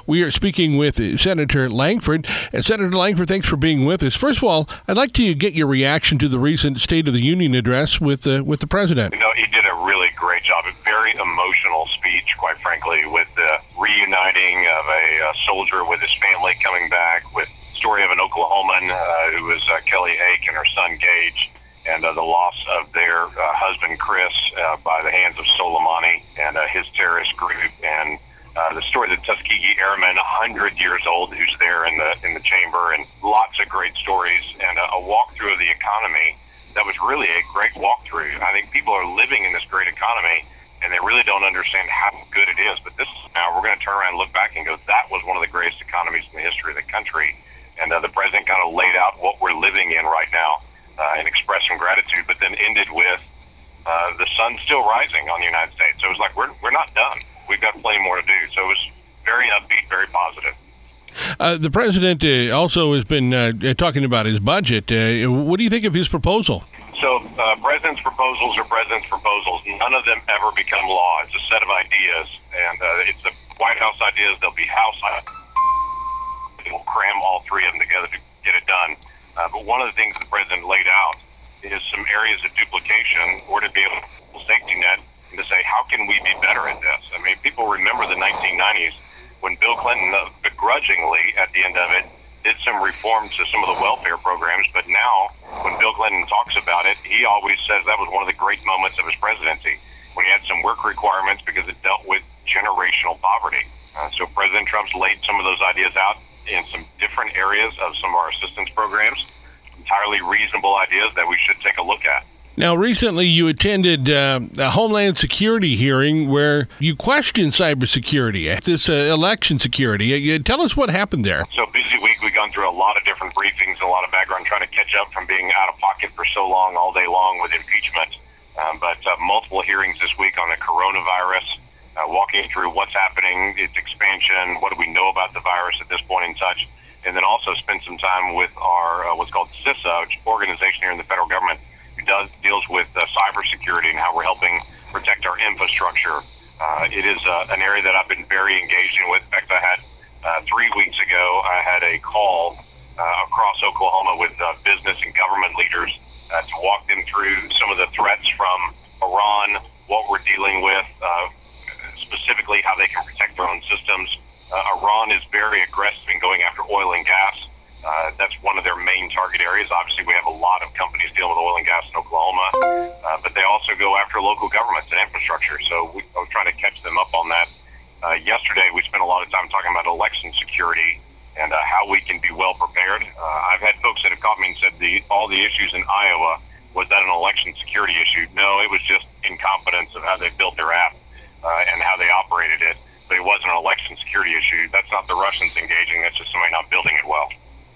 We are speaking with Senator Lankford. Senator Lankford, thanks for being with us. First of all, I'd like to get your reaction to the recent State of the Union address with the president. He did a really great job. A very emotional speech, quite frankly, with the reuniting of a soldier with his family coming back, with the story of an Oklahoman who was Kelly Hake and her son Gage, and the loss of their husband Chris by the hands of Soleimani and his terrorist group, and the story of the Tuskegee Airmen, 100 years old, who's there in the chamber, and lots of great stories, and a walkthrough of the economy that was really a great walkthrough. I think people are living in this great economy, and they really don't understand how good it is. But this is now we're going to turn around and look back and go, that was one of the greatest economies in the history of the country. And the president kind of laid out what we're living in right now and expressed some gratitude, but then ended with the sun still rising on the United States. So it was like, we're not done. We've got plenty more to do. So it was very upbeat, very positive. The president also has been talking about his budget. What do you think of his proposal? So president's proposals are president's proposals. None of them ever become law. It's a set of ideas, and it's the White House ideas. They'll be House ideas. We'll cram all three of them together to get it done. But one of the things the president laid out is some areas of duplication, or to be able to safety net and to say, how can we be better at this? I mean, people remember the 1990s when Bill Clinton begrudgingly, at the end of it, did some reform to some of the welfare programs. But now, when Bill Clinton talks about it, he always says that was one of the great moments of his presidency, when he had some work requirements because it dealt with generational poverty. So President Trump's laid some of those ideas out in some different areas of some of our assistance programs, entirely reasonable ideas that we should take a look at. Now, recently you attended a Homeland Security hearing where you questioned cybersecurity, this election security. Tell us what happened there. So, busy week. We've gone through a lot of different briefings, a lot of background, trying to catch up from being out of pocket for so long, all day long with impeachment. But multiple hearings this week on the coronavirus, walking through what's happening, its expansion, what do we know about the virus at this point and such, and then also spend some time with our what's called CISA, organization here in the federal government, who deals with cybersecurity and how we're helping protect our infrastructure. It is an area that I've been very engaged in with. In fact, I had 3 weeks ago, I had a call across Oklahoma with business and government leaders to walk them through some of the threats from Iran, what we're dealing with, specifically how they can protect their own systems. Iran is very aggressive in going after oil and gas. That's one of their main target areas. Obviously, we have a lot of companies dealing with oil and gas in Oklahoma, but they also go after local governments and infrastructure. So I was trying to catch them up on that. Yesterday, we spent a lot of time talking about election security and how we can be well prepared. I've had folks that have called me and said all the issues in Iowa, was that an election security issue? No, it was just incompetence of how they built their app and how they operated it. But it wasn't an election security issue. That's not the Russians engaging. That's just somebody not building it well.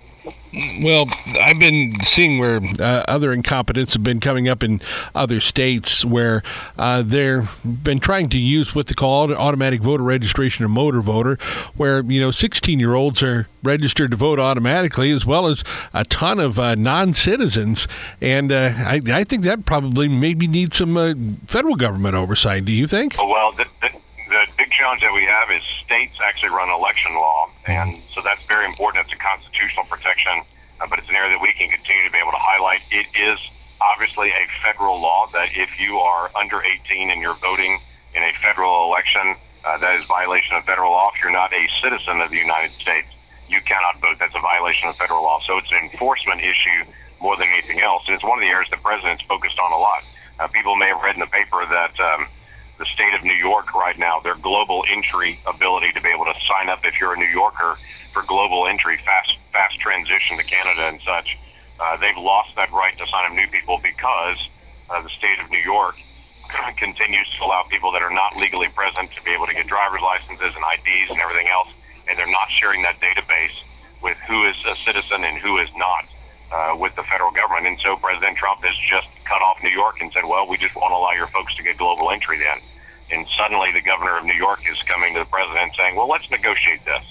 Well, I've been seeing where other incompetents have been coming up in other states where they've been trying to use what they call automatic voter registration or motor voter, where 16-year-olds are registered to vote automatically, as well as a ton of non-citizens. And I think that probably maybe needs some federal government oversight. Do you think? Well, the big challenge that we have is states actually run election law, and so that's very important. It's a constitutional protection, but it's an area that we can continue to be able to highlight. It is obviously a federal law that if you are under 18 and you're voting in a federal election, that is violation of federal law. If you're not a citizen of the United States, you cannot vote. That's a violation of federal law. So it's an enforcement issue more than anything else, and it's one of the areas the president's focused on a lot. People may have read in the paper that the state of New York right now, their global entry ability to be able to sign up if you're a New Yorker for global entry, fast transition to Canada and such, they've lost that right to sign up new people because the state of New York continues to allow people that are not legally present to be able to get driver's licenses and IDs and everything else, and they're not sharing that database with who is a citizen and who is not with the federal government. And so President Trump has just cut off New York and said, well, we just won't allow your folks to get global entry then. And suddenly the governor of New York is coming to the president saying, well, let's negotiate this.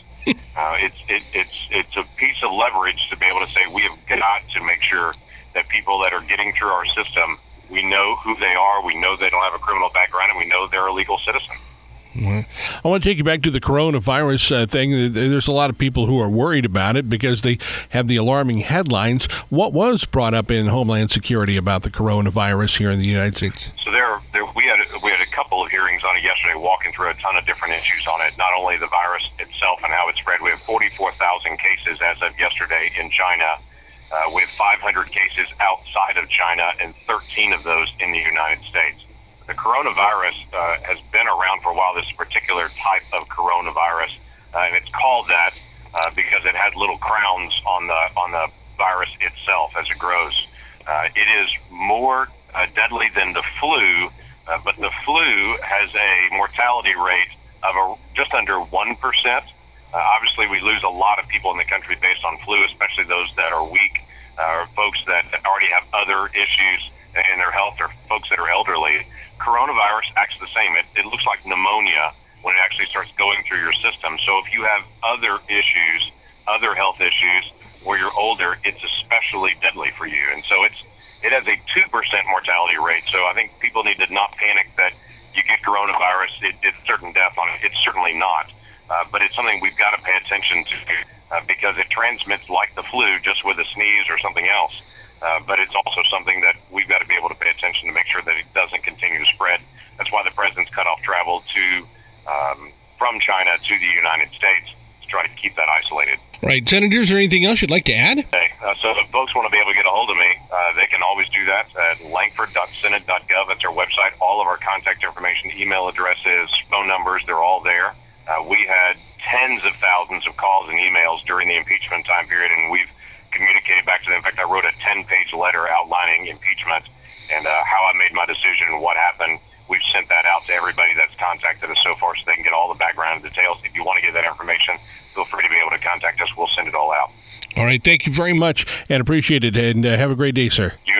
It's a piece of leverage to be able to say we have got to make sure that people that are getting through our system, we know who they are, we know they don't have a criminal background, and we know they're a legal citizen. I want to take you back to the coronavirus thing. There's a lot of people who are worried about it because they have the alarming headlines. What was brought up in Homeland Security about the coronavirus here in the United States? So we had a couple of hearings on it yesterday, walking through a ton of different issues on it. Not only the virus itself and how it spread. We have 44,000 cases as of yesterday in China. We have 500 cases outside of China and 13 of those in the United States. The coronavirus has been around for a while, this particular type of coronavirus, and it's called that because it has little crowns on the virus itself as it grows. It is more deadly than the flu, but the flu has a mortality rate of just under 1%. Obviously, we lose a lot of people in the country based on flu, especially those that are weak, or folks that already have other issues in their health, or folks that are elderly. Coronavirus acts the same. It looks like pneumonia when it actually starts going through your system. So if you have other issues, other health issues, or you're older, it's especially deadly for you. And so it has a 2% mortality rate. So I think people need to not panic that you get coronavirus, it's certain death on it. It's certainly not. But it's something we've got to pay attention to because it transmits like the flu, just with a sneeze or something else. But it's also something that we've got to be able to pay attention to make sure that it doesn't continue to spread. That's why the president's cut off travel from China to the United States to try to keep that isolated. Right. Senator, is there anything else you'd like to add? Okay. So if folks want to be able to get a hold of me, they can always do that at langford.senate.gov. That's our website. All of our contact information, email addresses, phone numbers, they're all there. We had tens of thousands of calls and emails during the impeachment time period, and we've communicated back to them. In fact, I wrote a 10-page letter outlining impeachment and how I made my decision and what happened. We've sent that out to everybody that's contacted us so far so they can get all the background and details. If you want to get that information, feel free to be able to contact us. We'll send it all out. All right. Thank you very much and appreciate it. And have a great day, sir.